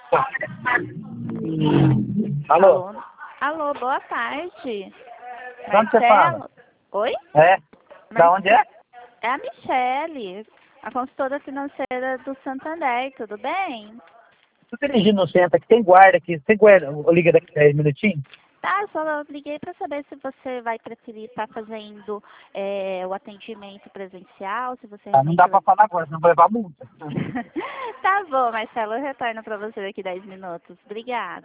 Alô? Alô? Alô, boa tarde. Da onde você fala? Oi? É? Da onde é? É a Michele, a consultora financeira do Santander, tudo bem? Tô dirigindo no centro, aqui tem guarda aqui. Tem guarda, eu ligo daqui 10 minutinhos? Tá, eu só liguei para saber se você vai preferir estar fazendo o atendimento presencial, se você Ah, não realmente dá vai... pra falar agora, senão vou levar multa. Tá bom, Marcelo, eu retorno para você daqui 10 minutos. Obrigada.